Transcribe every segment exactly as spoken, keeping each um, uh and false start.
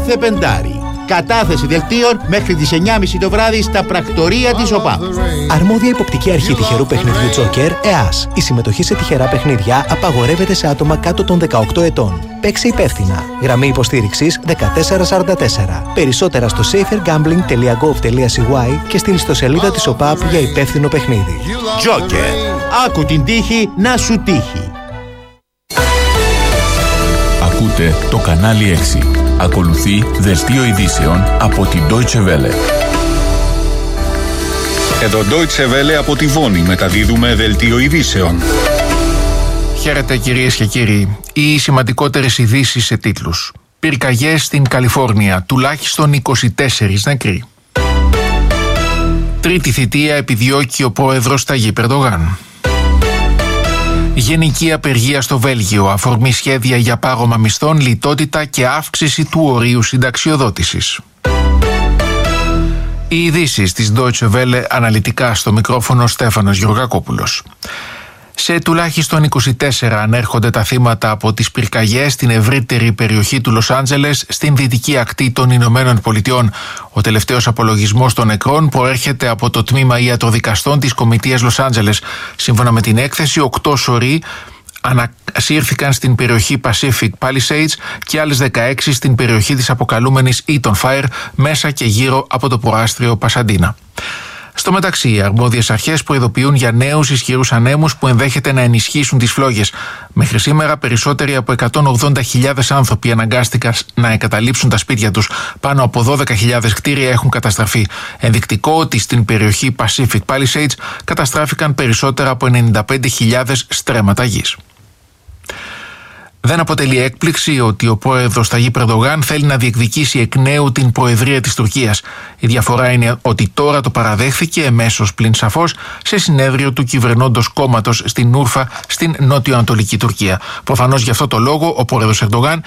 κάθε πεντάρι. Κατάθεση δελτίων μέχρι τις εννιά και μισή το βράδυ στα πρακτορία της ΟΠΑΠ. Αρμόδια υποπτική αρχή τυχερού παιχνιδιού Τζόκερ, ΕΑΣ. Η συμμετοχή σε τυχερά παιχνίδια απαγορεύεται σε άτομα κάτω των δεκαοκτώ ετών. Παίξε υπεύθυνα. Γραμμή υποστήριξης δεκατέσσερα σαράντα τέσσερα. Περισσότερα στο safer gambling τελεία gov τελεία c y και στην ιστοσελίδα της ΟΠΑΠ για υπεύθυνο παιχνίδι. Τζόκερ. Άκου την τύχη να σου τύχει. Ακούτε το κανάλι έξι. Ακολουθεί δελτίο ειδήσεων από την Deutsche Welle. Εδώ Deutsche Welle από τη Βόνη μεταδίδουμε δελτίο ειδήσεων. Χαίρετε κυρίες και κύριοι. Οι σημαντικότερες ειδήσεις σε τίτλους. Πυρκαγιές στην Καλιφόρνια, τουλάχιστον είκοσι τέσσερις νεκροί. Τρίτη θητεία επιδιώκει ο πρόεδρος Ταγίπ Ερντογάν. Γενική απεργία στο Βέλγιο, αφορμή σχέδια για πάγωμα μισθών, λιτότητα και αύξηση του ορίου συνταξιοδότησης. Οι ειδήσεις της Deutsche Welle, αναλυτικά στο μικρόφωνο Στέφανος Γεωργακόπουλος. Σε τουλάχιστον είκοσι τέσσερα ανέρχονται τα θύματα από τις πυρκαγιές στην ευρύτερη περιοχή του Λος Άντζελες, στην δυτική ακτή των Ηνωμένων Πολιτειών. Ο τελευταίος απολογισμός των νεκρών προέρχεται από το τμήμα ιατροδικαστών της Κομιτείας Λος Άντζελες. Σύμφωνα με την έκθεση, οκτώ σωροί ανασύρθηκαν στην περιοχή Pacific Palisades και άλλες δεκαέξι στην περιοχή της αποκαλούμενης Eaton Fire, μέσα και γύρω από το προάστριο Πασαντίνα. Στο μεταξύ, οι αρμόδιες αρχές προειδοποιούν για νέους ισχυρούς ανέμους που ενδέχεται να ενισχύσουν τις φλόγες. Μέχρι σήμερα, περισσότεροι από εκατόν ογδόντα χιλιάδες άνθρωποι αναγκάστηκαν να εγκαταλείψουν τα σπίτια τους. Πάνω από δώδεκα χιλιάδες κτίρια έχουν καταστραφεί. Ενδεικτικό ότι στην περιοχή Pacific Palisades καταστράφηκαν περισσότερα από ενενήντα πέντε χιλιάδες στρέμματα γης. Δεν αποτελεί έκπληξη ότι ο πρόεδρος Ταγίπ Ερντογάν θέλει να διεκδικήσει εκ νέου την προεδρία της Τουρκίας. Η διαφορά είναι ότι τώρα το παραδέχθηκε εμέσως πλην σαφώς σε συνέδριο του κυβερνώντος κόμματος στην Ούρφα, στην νότιο-ανατολική Τουρκία. Προφανώς γι' αυτό το λόγο ο πρόεδρος Ερντογάν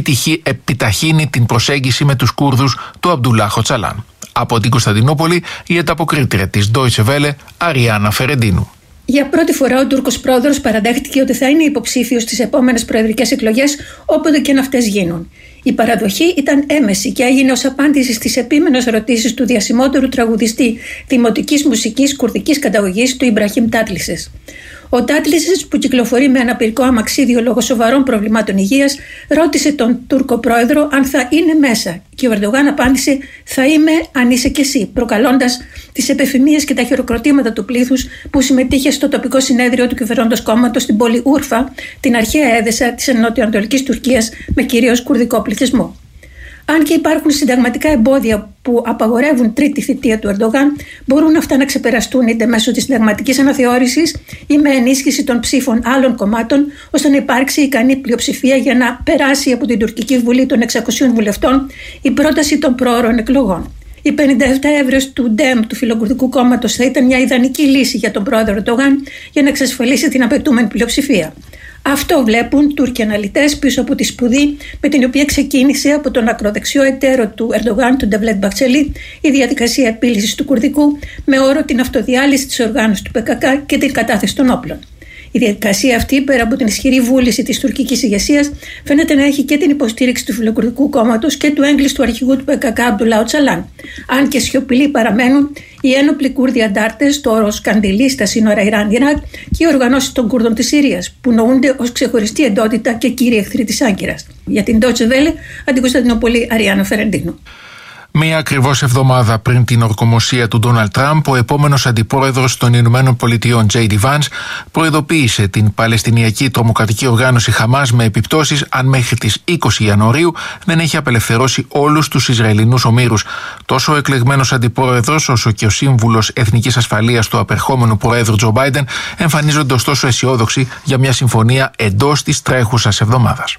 επιταχύνει την προσέγγιση με τους Κούρδους του Αμπτουλάχ Οτσαλάν. Από την Κωνσταντινούπολη, η ανταποκρίτρια της Deutsche Welle, Αριάννα Φερεντίνου. Για πρώτη φορά ο Τούρκος πρόεδρος παραδέχτηκε ότι θα είναι υποψήφιος στις επόμενες προεδρικές εκλογές, όποτε και αν αυτές γίνουν. Η παραδοχή ήταν έμεση και έγινε ως απάντηση στις επίμενες ερωτήσεις του διασημότερου τραγουδιστή δημοτικής μουσικής κουρδικής καταγωγής, του Ιμπραχήμ Τάτλισες. Ο Τάτλισες, που κυκλοφορεί με αναπηρικό αμαξίδιο λόγω σοβαρών προβλημάτων υγείας, ρώτησε τον Τούρκο πρόεδρο αν θα είναι μέσα. Και ο Ερντογάν απάντησε: «Θα είμαι αν είσαι κι εσύ», προκαλώντας τις επεφημίες και τα χειροκροτήματα του πλήθους που συμμετείχε στο τοπικό συνέδριο του κυβερνώντος κόμματος στην πόλη Ούρφα, την αρχαία έδεσα της νοτιοανατολικής Τουρκίας, με κυρίως κουρδικό πληθυσμό. Αν και υπάρχουν συνταγματικά εμπόδια που απαγορεύουν τρίτη θητεία του Ερντογάν, μπορούν αυτά να ξεπεραστούν είτε μέσω της συνταγματικής αναθεώρησης ή με ενίσχυση των ψήφων άλλων κομμάτων, ώστε να υπάρξει ικανή πλειοψηφία για να περάσει από την τουρκική βουλή των εξακοσίων βουλευτών η πρόταση των προώρων εκλογών. Η πενήντα επτά έδρες του ΝΤΕΜ, του Φιλοκουρδικού Κόμματος, θα ήταν μια ιδανική λύση για τον πρόεδρο Ερντογάν για να εξασφαλίσει την απαιτούμενη πλειοψηφία. Αυτό βλέπουν Τούρκοι αναλυτές πίσω από τη σπουδή με την οποία ξεκίνησε από τον ακροδεξιό εταίρο του Ερντογάν, τον Ντεβλέτ Μπαχτσελή, η διαδικασία επίλυσης του κουρδικού, με όρο την αυτοδιάλυση της οργάνωσης του ΠΚΚ και την κατάθεση των όπλων. Η διαδικασία αυτή, πέρα από την ισχυρή βούληση της τουρκικής ηγεσίας, φαίνεται να έχει και την υποστήριξη του Φιλοκουρδικού Κόμματος και του έγκλειστου αρχηγού του ΠΚΚ, Αμπτουλάχ Οτσαλάν. Αν και σιωπηλοί παραμένουν οι ένοπλοι Κούρδοι αντάρτες, το όρος Καντιλή στα σύνορα Ιράν-Ιράκ και οι οργανώσεις των Κούρδων της Συρίας, που νοούνται ως ξεχωριστή εντότητα και κύριοι εχθροί της Άγκυρας. Για την Deutsche Welle, από την Κωνσταντινούπολη, Αριάννα Φερεντίνου. Μία ακριβώς εβδομάδα πριν την ορκομοσία του Ντόναλντ Τραμπ, ο επόμενος αντιπρόεδρος των Ηνωμένων Πολιτειών, τζέι ντι Vance, προειδοποίησε την Παλαιστινιακή τρομοκρατική οργάνωση Χαμάς με επιπτώσεις αν μέχρι τις είκοσι Ιανουαρίου δεν έχει απελευθερώσει όλους τους Ισραηλινούς ομήρους. Τόσο ο εκλεγμένος αντιπρόεδρος όσο και ο σύμβουλος Εθνικής Ασφαλείας του απερχόμενου Προέδρου Τζο Μπάιντεν εμφανίζονται ωστόσο αισιόδοξοι για μια συμφωνία εντός της τρέχουσας εβδομάδας.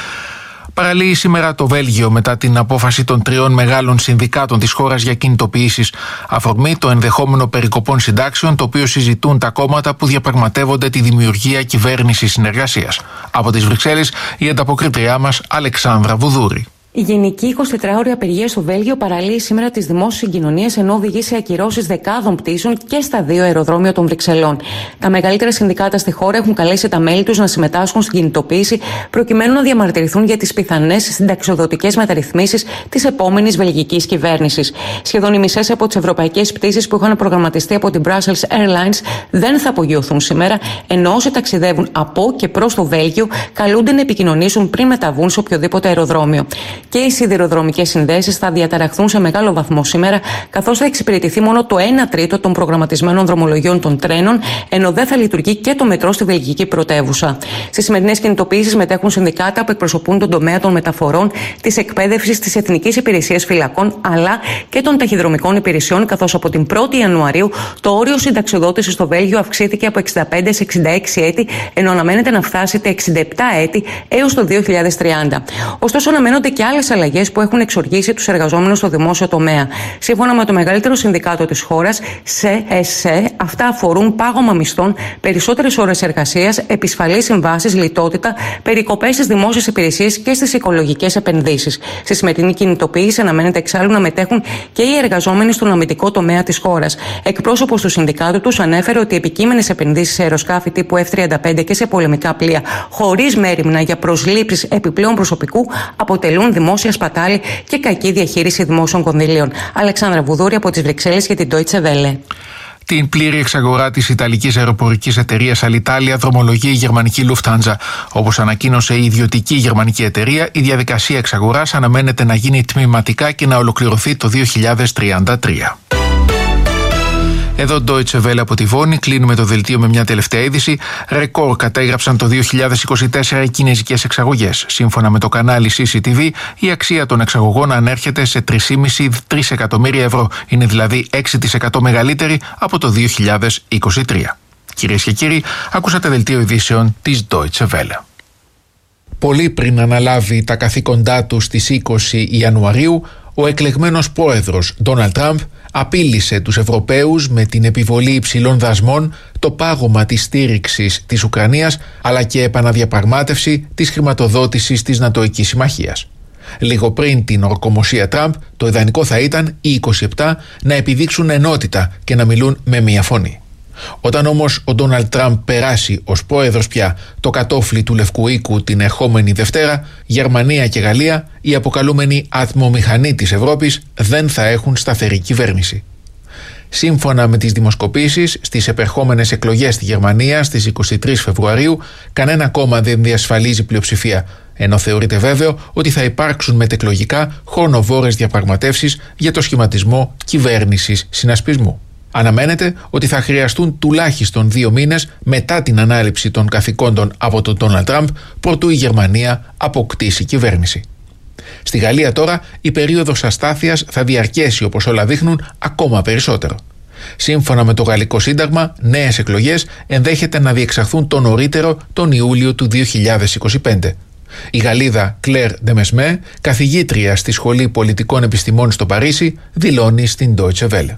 Παραλύει σήμερα το Βέλγιο μετά την απόφαση των τριών μεγάλων συνδικάτων της χώρας για κινητοποιήσεις. Αφορμή το ενδεχόμενο περικοπών συντάξεων, το οποίο συζητούν τα κόμματα που διαπραγματεύονται τη δημιουργία κυβέρνησης συνεργασίας. Από τις Βρυξέλλες, η ανταποκρίτριά μας Αλεξάνδρα Βουδούρη. Η γενική εικοσιτετράωρη απεργία στο Βέλγιο παραλύει σήμερα τις δημόσιες συγκοινωνίες, ενώ οδηγεί σε ακυρώσεις δεκάδων πτήσεων και στα δύο αεροδρόμια των Βρυξελών. Τα μεγαλύτερα συνδικάτα στη χώρα έχουν καλέσει τα μέλη τους να συμμετάσχουν στην κινητοποίηση, προκειμένου να διαμαρτυρηθούν για τις πιθανές συνταξιοδοτικές μεταρρυθμίσεις της επόμενης βελγικής κυβέρνησης. Σχεδόν οι μισές από τις ευρωπαϊκές πτήσεις που είχαν προγραμματιστεί από την Brussels Airlines δεν θα απογειωθούν σήμερα, ενώ όσοι ταξιδεύουν από και προς το Βέλγιο καλούνται να επικοινωνήσουν πριν μεταβούν σε οποιοδήποτε αεροδρόμιο. Και οι σιδηροδρομικές συνδέσεις θα διαταραχθούν σε μεγάλο βαθμό σήμερα, καθώς θα εξυπηρετηθεί μόνο το ένα τρίτο των προγραμματισμένων δρομολογιών των τρένων, ενώ δεν θα λειτουργεί και το μετρό στη βελγική πρωτεύουσα. Στις σημερινές κινητοποιήσεις μετέχουν συνδικάτα που εκπροσωπούν τον τομέα των μεταφορών, της εκπαίδευσης, της Εθνικής Υπηρεσίας Φυλακών αλλά και των ταχυδρομικών υπηρεσιών, καθώς από την πρώτη Ιανουαρίου το όριο συνταξιοδότησης στο Βέλγιο αυξήθηκε από εξήντα πέντε σε εξήντα έξι έτη, ενώ αναμένεται να φτάσει τα εξήντα επτά έτη έως το δύο χιλιάδες τριάντα. Ωστόσο, αναμένονται και άλλες αλλαγές που έχουν εξοργήσει τους εργαζόμενους στο δημόσιο τομέα. Σύμφωνα με το μεγαλύτερο συνδικάτο της χώρας, σε ΕΣΕ, αυτά αφορούν πάγωμα μισθών, περισσότερες ώρες εργασίας, επισφαλείς συμβάσεις, λιτότητα, περικοπές στις δημόσιες υπηρεσίες και στις οικολογικές επενδύσεις. Στη σημερινή κινητοποίηση αναμένεται εξάλλου να μετέχουν και οι εργαζόμενοι στον αμυντικό τομέα της χώρας. Εκπρόσωπος του συνδικάτου τους ανέφερε ότι οι επικείμενες επενδύσεις σε αεροσκάφη τύπου εφ τριάντα πέντε και σε πολεμικά πλοία χωρίς μέριμνα για προσλήψεις επιπλέον προσωπικού αποτελούν δημόσια σπατάλη και κακή διαχείριση δημόσιων κονδυλίων. Αλεξάνδρα Βουδούρη από τις Βρυξέλλες για την Deutsche Welle. Την πλήρη εξαγορά της Ιταλικής αεροπορικής εταιρείας Alitalia δρομολογεί η γερμανική Lufthansa. Όπως ανακοίνωσε η ιδιωτική γερμανική εταιρεία, η διαδικασία εξαγοράς αναμένεται να γίνει τμηματικά και να ολοκληρωθεί το δύο χιλιάδες τριάντα τρία. Εδώ Deutsche Welle από τη Βόνη, κλείνουμε το δελτίο με μια τελευταία είδηση. Ρεκόρ κατέγραψαν το δύο χιλιάδες είκοσι τέσσερα οι κινέζικες εξαγωγές. Σύμφωνα με το κανάλι σι σι τι βι, η αξία των εξαγωγών ανέρχεται σε τρία κόμμα πέντε με τρία εκατομμύρια ευρώ. Είναι δηλαδή έξι τοις εκατό μεγαλύτερη από το δύο χιλιάδες είκοσι τρία. Κυρίες και κύριοι, ακούσατε δελτίο ειδήσεων της Deutsche Welle. Πολύ πριν αναλάβει τα καθήκοντά του στις είκοσι Ιανουαρίου, ο εκλεγμένος πρόεδρος Ντόναλντ Τραμπ απείλησε τους Ευρωπαίους με την επιβολή υψηλών δασμών, το πάγωμα της στήριξης της Ουκρανίας αλλά και επαναδιαπραγμάτευση της χρηματοδότησης της Νατοϊκής Συμμαχίας. Λίγο πριν την ορκομοσία Τραμπ, το ιδανικό θα ήταν οι είκοσι επτά να επιδείξουν ενότητα και να μιλούν με μία φωνή. Όταν όμως ο Ντόναλντ Τραμπ περάσει ως πρόεδρος πια το κατόφλι του Λευκού Οίκου την ερχόμενη Δευτέρα, Γερμανία και Γαλλία, η αποκαλούμενη ατμομηχανή της Ευρώπης, δεν θα έχουν σταθερή κυβέρνηση. Σύμφωνα με τις δημοσκοπήσεις, στις επερχόμενες εκλογές στη Γερμανία στις είκοσι τρεις Φεβρουαρίου, κανένα κόμμα δεν διασφαλίζει πλειοψηφία, ενώ θεωρείται βέβαιο ότι θα υπάρξουν μετεκλογικά χρονοβόρες διαπραγματεύσεις για το σχηματισμό κυβέρνησης συνασπισμού. Αναμένεται ότι θα χρειαστούν τουλάχιστον δύο μήνες μετά την ανάληψη των καθηκόντων από τον Ντόναλντ Τραμπ προτού η Γερμανία αποκτήσει κυβέρνηση. Στη Γαλλία τώρα η περίοδος αστάθειας θα διαρκέσει, όπως όλα δείχνουν, ακόμα περισσότερο. Σύμφωνα με το Γαλλικό Σύνταγμα, νέες εκλογές ενδέχεται να διεξαχθούν το νωρίτερο τον Ιούλιο του δύο χιλιάδες είκοσι πέντε. Η Γαλλίδα Κλέρ Ντεμεσμέ, καθηγήτρια στη Σχολή Πολιτικών Επιστημών στο Παρίσι, δηλώνει στην Deutsche Welle.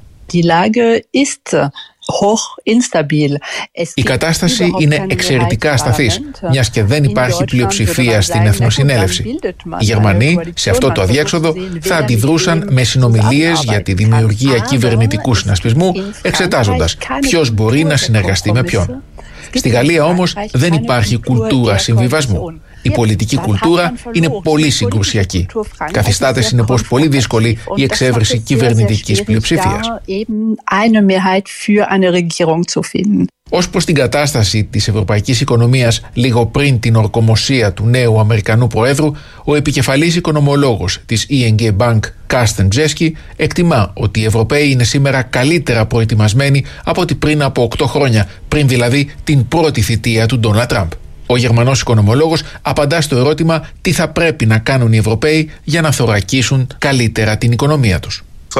Η κατάσταση είναι εξαιρετικά ασταθής, μιας και δεν υπάρχει πλειοψηφία στην Εθνοσυνέλευση. Οι Γερμανοί σε αυτό το αδιέξοδο θα αντιδρούσαν με συνομιλίες για τη δημιουργία κυβερνητικού συνασπισμού, εξετάζοντας ποιος μπορεί να συνεργαστεί με ποιον. Στη Γαλλία όμως δεν υπάρχει κουλτούρα συμβιβασμού. Η πολιτική κουλτούρα είναι πολύ συγκρουσιακή. Καθιστάται συνεπώς πολύ δύσκολη η εξέβρεση κυβερνητικής πλειοψηφίας. Ως προς την κατάσταση της ευρωπαϊκής οικονομίας λίγο πριν την ορκομοσία του νέου Αμερικανού Προέδρου, ο επικεφαλής οικονομολόγος της άι εν τζέι Bank, Κάρστεν Τζέσκι, εκτιμά ότι οι Ευρωπαίοι είναι σήμερα καλύτερα προετοιμασμένοι από ό,τι πριν από οκτώ χρόνια, πριν δηλαδή την πρώτη θητεία του Ντόναλντ Τραμπ. Ο Γερμανός οικονομολόγος απαντά στο ερώτημα τι θα πρέπει να κάνουν οι Ευρωπαίοι για να θωρακίσουν καλύτερα την οικονομία τους.